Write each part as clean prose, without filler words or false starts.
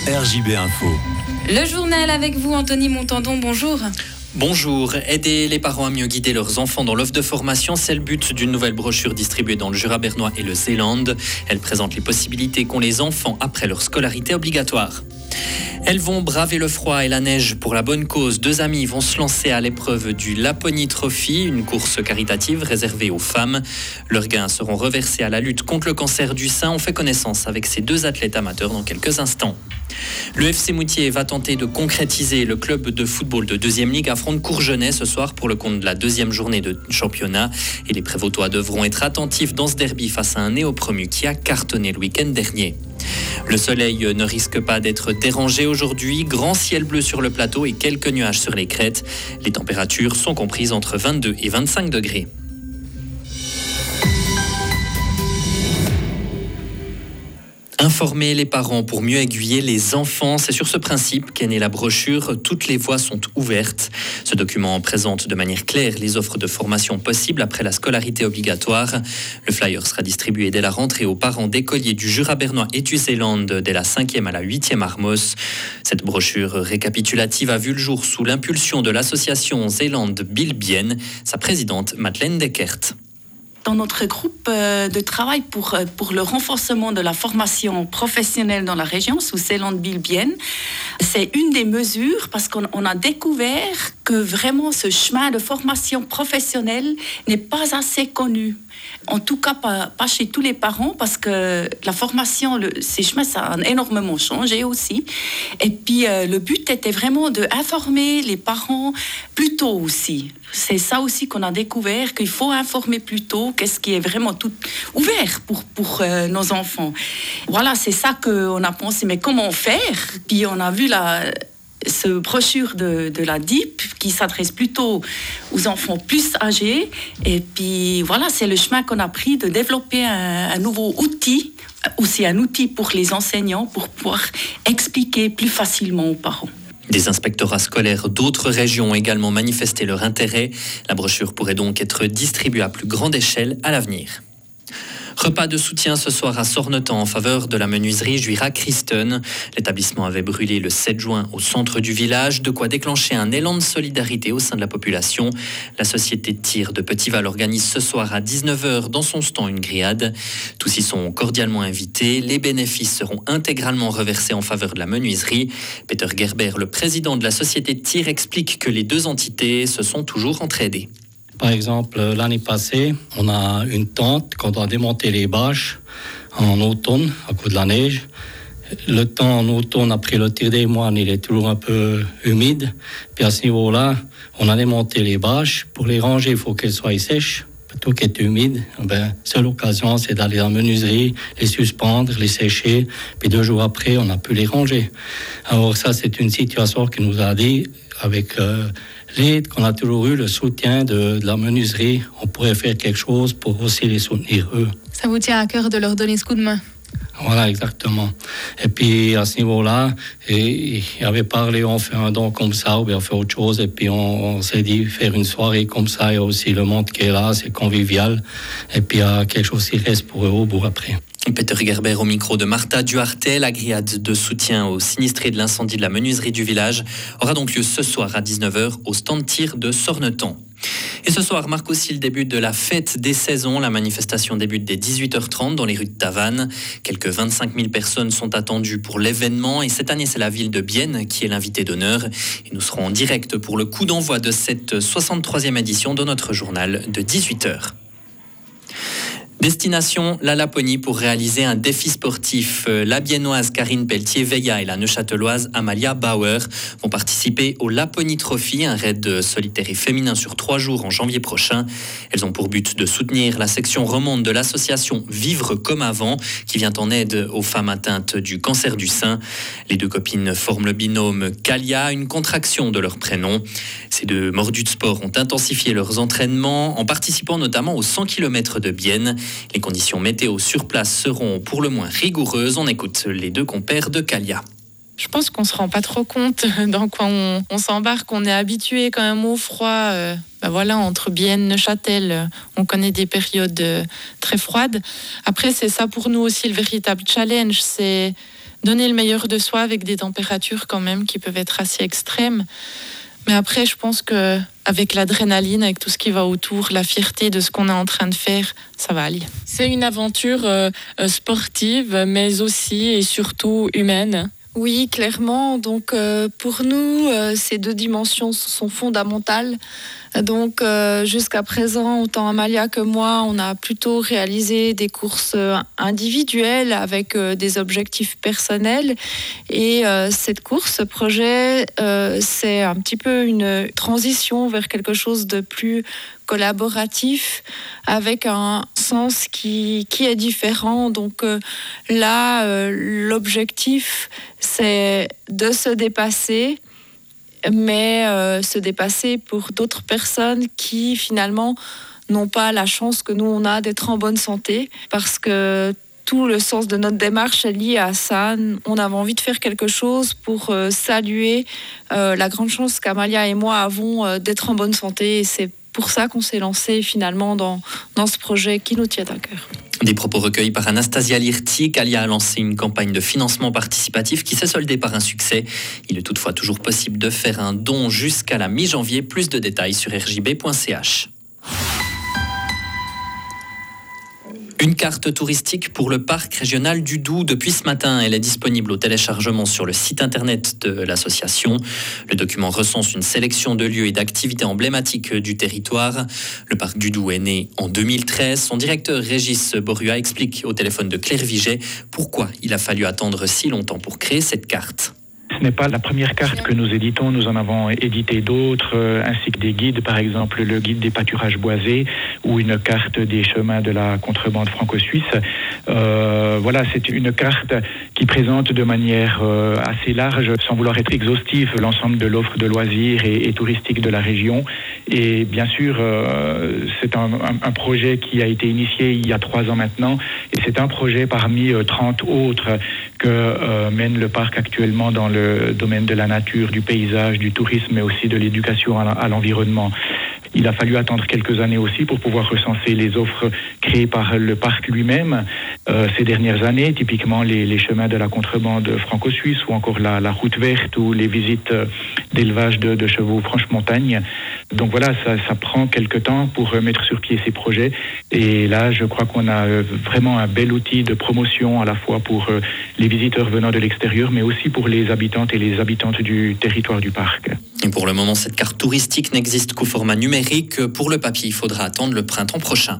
RJB Info. Le journal avec vous, Anthony Montandon, bonjour. Bonjour. Aider les parents à mieux guider leurs enfants dans l'offre de formation, c'est le but d'une nouvelle brochure distribuée dans le Jura bernois et le Zélande. Elle présente les possibilités qu'ont les enfants après leur scolarité obligatoire. Elles vont braver le froid et la neige pour la bonne cause. 2 amis vont se lancer à l'épreuve du Laponie Trophy, une course caritative réservée aux femmes. Leurs gains seront reversés à la lutte contre le cancer du sein. On fait connaissance avec ces 2 athlètes amateurs dans quelques instants. Le FC Moutier va tenter de concrétiser. Le club de football de 2e Ligue affronte Courgenay ce soir pour le compte de la 2e journée de championnat. Et les Prévôtois devront être attentifs dans ce derby face à un néo-promu qui a cartonné le week-end dernier. Le soleil ne risque pas d'être dérangé aujourd'hui. Grand ciel bleu sur le plateau et quelques nuages sur les crêtes. Les températures sont comprises entre 22 et 25 degrés. Informer les parents pour mieux aiguiller les enfants, c'est sur ce principe qu'est née la brochure « Toutes les voies sont ouvertes ». Ce document présente de manière claire les offres de formation possibles après la scolarité obligatoire. Le flyer sera distribué dès la rentrée aux parents d'écoliers du Jura bernois et du Zélande dès la 5e à la 8e Armos. Cette brochure récapitulative a vu le jour sous l'impulsion de l'association Zélande Bilbien, sa présidente Madeleine Deckert. Dans notre groupe de travail pour le renforcement de la formation professionnelle dans la région, sous Zélande Bilbien, c'est une des mesures parce qu'on a découvert que vraiment ce chemin de formation professionnelle n'est pas assez connu. En tout cas, pas chez tous les parents, parce que la formation, ces chemins, ça a énormément changé aussi. Et puis, le but était vraiment d'informer les parents plus tôt aussi. C'est ça aussi qu'on a découvert, qu'il faut informer plus tôt, qu'est-ce qui est vraiment tout ouvert pour nos enfants. Voilà, c'est ça qu'on a pensé, mais comment faire ? Puis on a vu ce brochure de la DIP qui s'adresse plutôt aux enfants plus âgés. Et puis voilà, c'est le chemin qu'on a pris de développer un nouveau outil, aussi un outil pour les enseignants pour pouvoir expliquer plus facilement aux parents. Des inspectorats scolaires d'autres régions ont également manifesté leur intérêt. La brochure pourrait donc être distribuée à plus grande échelle à l'avenir. Repas de soutien ce soir à Sornetan en faveur de la menuiserie Juira Christen. L'établissement avait brûlé le 7 juin au centre du village, de quoi déclencher un élan de solidarité au sein de la population. La société de tir de Petitval organise ce soir à 19h dans son stand une grillade. Tous y sont cordialement invités. Les bénéfices seront intégralement reversés en faveur de la menuiserie. Peter Gerber, le président de la société de tir, explique que les 2 entités se sont toujours entraidées. Par exemple, l'année passée, on a une tente quand on a démonté les bâches en automne à cause de la neige. Le temps en automne, après le tir des moines, il est toujours un peu humide. Puis à ce niveau-là, on a démonté les bâches. Pour les ranger, il faut qu'elles soient sèches. Plutôt qu'elles soient humides, seule occasion, c'est d'aller dans la menuiserie, les suspendre, les sécher. Puis 2 jours après, on a pu les ranger. Alors ça, c'est une situation qui nous a dit, avec l'aide qu'on a toujours eu, le soutien de la menuiserie, on pourrait faire quelque chose pour aussi les soutenir eux. Ça vous tient à cœur de leur donner ce coup de main ? Voilà, exactement. Et puis à ce niveau-là, il avait parlé, on fait un don comme ça, ou bien on fait autre chose, et puis on s'est dit faire une soirée comme ça, il y a aussi le monde qui est là, c'est convivial, et puis il y a quelque chose qui reste pour eux au bout après. Peter Gerber au micro de Martha Duarte. La grillade de soutien aux sinistrés de l'incendie de la menuiserie du village aura donc lieu ce soir à 19h au stand tir de Sornetan. Et ce soir marque aussi le début de la fête des saisons. La manifestation débute dès 18h30 dans les rues de Tavannes. Quelques 25 000 personnes sont attendues pour l'événement. Et cette année, c'est la ville de Bienne qui est l'invité d'honneur. Et nous serons en direct pour le coup d'envoi de cette 63e édition de notre journal de 18h. Destination la Laponie pour réaliser un défi sportif. La Biennoise Karine Pelletier-Veilla et la Neuchâteloise Amalia Bauer vont participer au Laponie Trophy, un raid solitaire et féminin sur 3 jours en janvier prochain. Elles ont pour but de soutenir la section romande de l'association Vivre comme avant, qui vient en aide aux femmes atteintes du cancer du sein. Les 2 copines forment le binôme Kalia, une contraction de leur prénom. Ces 2 mordus de sport ont intensifié leurs entraînements en participant notamment aux 100 km de Bienne. Les conditions météo sur place seront pour le moins rigoureuses. On écoute les 2 compères de Kalia. Je pense qu'on ne se rend pas trop compte dans quoi on s'embarque. On est habitué quand même au froid. Entre Bienne, Neuchâtel, on connaît des périodes très froides. Après, c'est ça pour nous aussi le véritable challenge. C'est donner le meilleur de soi avec des températures quand même qui peuvent être assez extrêmes. Mais après, je pense qu'avec l'adrénaline, avec tout ce qui va autour, la fierté de ce qu'on est en train de faire, ça va aller. C'est une aventure sportive, mais aussi et surtout humaine. Oui, clairement. Donc, pour nous, ces deux dimensions sont fondamentales. Donc, jusqu'à présent, autant Amalia que moi, on a plutôt réalisé des courses individuelles avec des objectifs personnels. Et cette course, ce projet, c'est un petit peu une transition vers quelque chose de plus collaboratif, avec un sens qui est différent. Donc là, l'objectif, c'est de se dépasser, mais se dépasser pour d'autres personnes qui finalement n'ont pas la chance que nous on a d'être en bonne santé, parce que tout le sens de notre démarche est lié à ça. On avait envie de faire quelque chose pour saluer la grande chance qu'Amalia et moi avons d'être en bonne santé, et c'est pour ça qu'on s'est lancé finalement dans ce projet qui nous tient à cœur. Des propos recueillis par Anastasia Lirtik. Alia a lancé une campagne de financement participatif qui s'est soldée par un succès. Il est toutefois toujours possible de faire un don jusqu'à la mi-janvier. Plus de détails sur rjb.ch. Une carte touristique pour le parc régional du Doubs depuis ce matin. Elle est disponible au téléchargement sur le site internet de l'association. Le document recense une sélection de lieux et d'activités emblématiques du territoire. Le parc du Doubs est né en 2013. Son directeur Régis Borua explique au téléphone de Claire Viget pourquoi il a fallu attendre si longtemps pour créer cette carte. Ce n'est pas la première carte que nous éditons, nous en avons édité d'autres, ainsi que des guides, par exemple le guide des pâturages boisés ou une carte des chemins de la contrebande franco-suisse. Voilà, c'est une carte qui présente de manière assez large, sans vouloir être exhaustive, l'ensemble de l'offre de loisirs et touristique de la région. Et bien sûr, c'est un projet qui a été initié il y a 3 ans maintenant, et c'est un projet parmi 30 autres que mène le parc actuellement dans le domaine de la nature, du paysage, du tourisme, mais aussi de l'éducation à l'environnement. Il a fallu attendre quelques années aussi pour pouvoir recenser les offres créées par le parc lui-même ces dernières années, typiquement les chemins de la contrebande franco-suisse ou encore la route verte ou les visites d'élevage de chevaux franche-montagne. Donc voilà, ça prend quelques temps pour mettre sur pied ces projets, et là je crois qu'on a vraiment un bel outil de promotion à la fois pour les visiteurs venant de l'extérieur, mais aussi pour les habitantes et les habitantes du territoire du parc. Et pour le moment, cette carte touristique n'existe qu'au format numérique. Pour le papier, il faudra attendre le printemps prochain.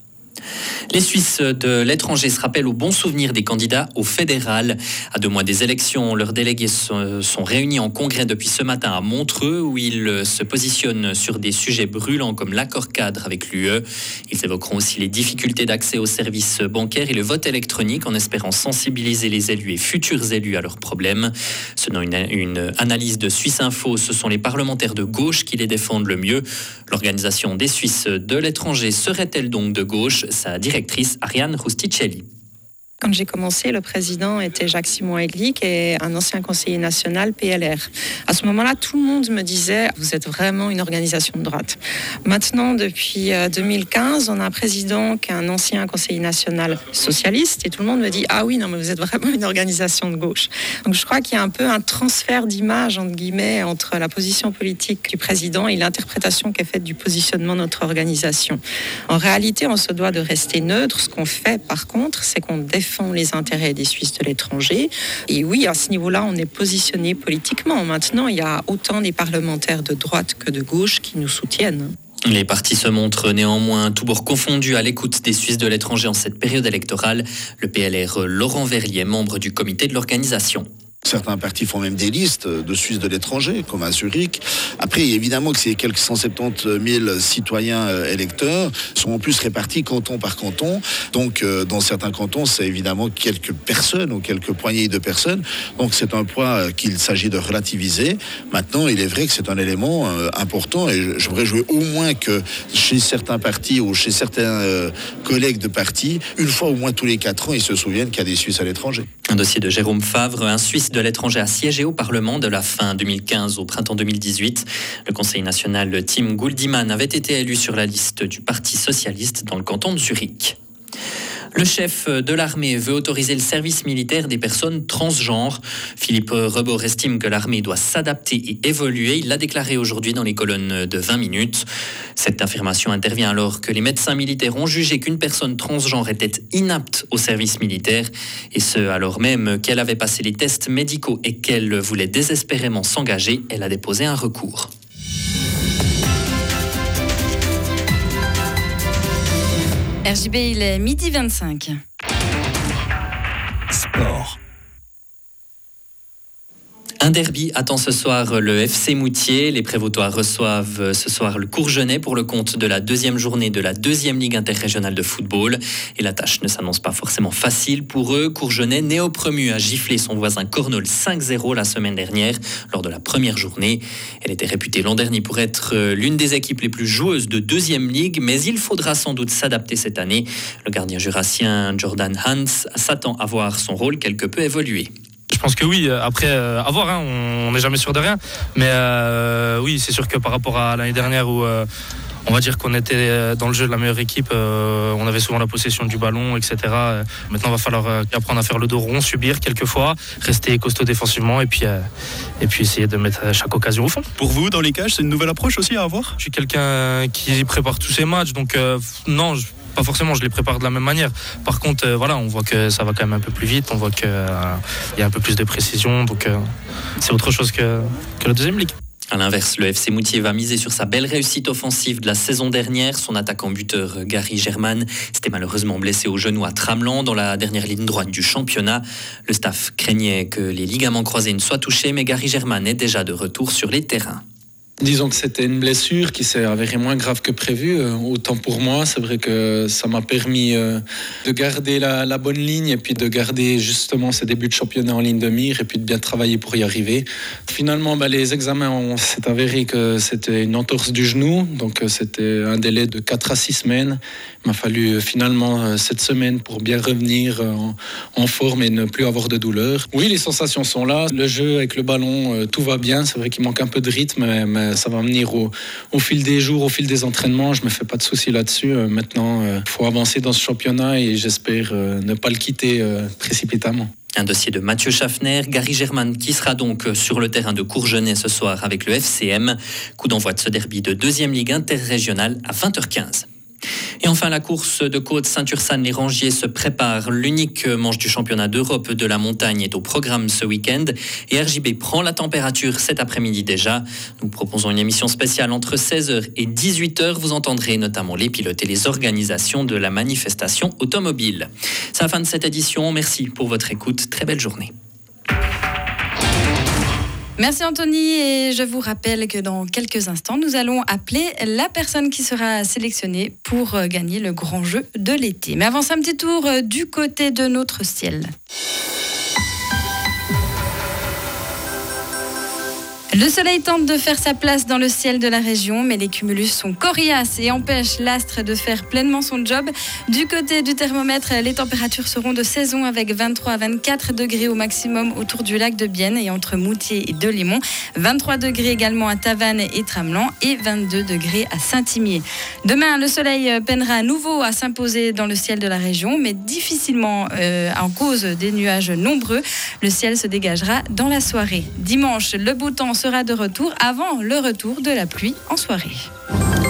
Les Suisses de l'étranger se rappellent au bon souvenir des candidats au fédéral. À 2 mois des élections, leurs délégués sont réunis en congrès depuis ce matin à Montreux, où ils se positionnent sur des sujets brûlants comme l'accord cadre avec l'UE. Ils évoqueront aussi les difficultés d'accès aux services bancaires et le vote électronique, en espérant sensibiliser les élus et futurs élus à leurs problèmes. Selon une analyse de Suisse Info, ce sont les parlementaires de gauche qui les défendent le mieux. L'organisation des Suisses de l'étranger serait-elle donc de gauche ? Sa directrice Ariane Rusticelli. Quand j'ai commencé, le président était Jacques-Simon Egli, qui est un ancien conseiller national PLR. À ce moment-là, tout le monde me disait « Vous êtes vraiment une organisation de droite ». Maintenant, depuis 2015, on a un président qui est un ancien conseiller national socialiste, et tout le monde me dit « Ah oui, non, mais vous êtes vraiment une organisation de gauche ». Donc je crois qu'il y a un peu un transfert d'image, entre guillemets, entre la position politique du président et l'interprétation qui est faite du positionnement de notre organisation. En réalité, on se doit de rester neutre. Ce qu'on fait, par contre, c'est qu'on défend les intérêts des Suisses de l'étranger. Et oui, à ce niveau-là, on est positionné politiquement. Maintenant, il y a autant des parlementaires de droite que de gauche qui nous soutiennent. Les partis se montrent néanmoins tous bords confondus à l'écoute des Suisses de l'étranger en cette période électorale. Le PLR Laurent Verlier, membre du comité de l'organisation. Certains partis font même des listes de Suisses de l'étranger, comme à Zurich. Après, évidemment que ces quelques 170 000 citoyens électeurs sont en plus répartis canton par canton. Donc, dans certains cantons, c'est évidemment quelques personnes ou quelques poignées de personnes. Donc, c'est un poids qu'il s'agit de relativiser. Maintenant, il est vrai que c'est un élément important, et je voudrais jouer au moins que chez certains partis ou chez certains collègues de partis, une fois au moins tous les 4 ans, ils se souviennent qu'il y a des Suisses à l'étranger. Un dossier de Jérôme Favre, un Suisse de l'étranger a siégé au Parlement de la fin 2015 au printemps 2018. Le conseiller national Tim Gouldiman avait été élu sur la liste du Parti socialiste dans le canton de Zurich. Le chef de l'armée veut autoriser le service militaire des personnes transgenres. Philippe Rebord estime que l'armée doit s'adapter et évoluer. Il l'a déclaré aujourd'hui dans les colonnes de 20 minutes. Cette affirmation intervient alors que les médecins militaires ont jugé qu'une personne transgenre était inapte au service militaire. Et ce, alors même qu'elle avait passé les tests médicaux et qu'elle voulait désespérément s'engager. Elle a déposé un recours. RJB, il est 12h25. Sport. Un derby attend ce soir le FC Moutier. Les Prévôtois reçoivent ce soir le Courgenay pour le compte de la deuxième journée de la deuxième Ligue interrégionale de football. Et la tâche ne s'annonce pas forcément facile pour eux. Courgenay, néo-promu, a giflé son voisin Cornol 5-0 la semaine dernière lors de la première journée. Elle était réputée l'an dernier pour être l'une des équipes les plus joueuses de deuxième Ligue, mais il faudra sans doute s'adapter cette année. Le gardien jurassien Jordan Hans s'attend à voir son rôle quelque peu évoluer. Je pense que oui, après, à voir, hein, on n'est jamais sûr de rien. Mais oui, c'est sûr que par rapport à l'année dernière où on va dire qu'on était dans le jeu de la meilleure équipe, on avait souvent la possession du ballon, etc. Maintenant, il va falloir apprendre à faire le dos rond, subir quelquefois, rester costaud défensivement et puis essayer de mettre chaque occasion au fond. Pour vous, dans les cages, c'est une nouvelle approche aussi à avoir ? Je suis quelqu'un qui prépare tous ses matchs, donc non, pas forcément, je les prépare de la même manière. Par contre, voilà, on voit que ça va quand même un peu plus vite, on voit qu'il y a un peu plus de précision, donc c'est autre chose que la deuxième ligue. A l'inverse, le FC Moutier va miser sur sa belle réussite offensive de la saison dernière. Son attaquant buteur Gary German s'était malheureusement blessé au genou à Tramelan dans la dernière ligne droite du championnat. Le staff craignait que les ligaments croisés ne soient touchés, mais Gary German est déjà de retour sur les terrains. Disons que c'était une blessure qui s'est avérée moins grave que prévu. Autant pour moi, c'est vrai que ça m'a permis de garder la bonne ligne et puis de garder justement ces débuts de championnat en ligne de mire et puis de bien travailler pour y arriver. Finalement, les examens, s'est avéré que c'était une entorse du genou, donc c'était un délai de 4 à 6 semaines. Il m'a fallu finalement 7 semaines pour bien revenir en forme et ne plus avoir de douleur. Oui, les sensations sont là. Le jeu avec le ballon, tout va bien. C'est vrai qu'il manque un peu de rythme, mais ça va venir au fil des jours, au fil des entraînements. Je ne me fais pas de soucis là-dessus. Maintenant, il faut avancer dans ce championnat et j'espère ne pas le quitter précipitamment. Un dossier de Mathieu Schaffner, Gary German qui sera donc sur le terrain de Courgenay ce soir avec le FCM. Coup d'envoi de ce derby de deuxième Ligue interrégionale à 20h15. Et enfin, la course de côte Saint-Ursanne-les-Rangiers se prépare. L'unique manche du championnat d'Europe de la montagne est au programme ce week-end. Et RJB prend la température cet après-midi déjà. Nous proposons une émission spéciale entre 16h et 18h. Vous entendrez notamment les pilotes et les organisations de la manifestation automobile. C'est la fin de cette édition. Merci pour votre écoute. Très belle journée. Merci Anthony, et je vous rappelle que dans quelques instants, nous allons appeler la personne qui sera sélectionnée pour gagner le grand jeu de l'été. Mais avant ça, un petit tour du côté de notre ciel. Le soleil tente de faire sa place dans le ciel de la région, mais les cumulus sont coriaces et empêchent l'astre de faire pleinement son job. Du côté du thermomètre, les températures seront de saison avec 23 à 24 degrés au maximum autour du lac de Bienne et entre Moutier et Delémont. 23 degrés également à Tavannes et Tramelan et 22 degrés à Saint-Imier. Demain, le soleil peinera à nouveau à s'imposer dans le ciel de la région, mais difficilement en cause des nuages nombreux. Le ciel se dégagera dans la soirée. Dimanche, le beau temps sera de retour avant le retour de la pluie en soirée.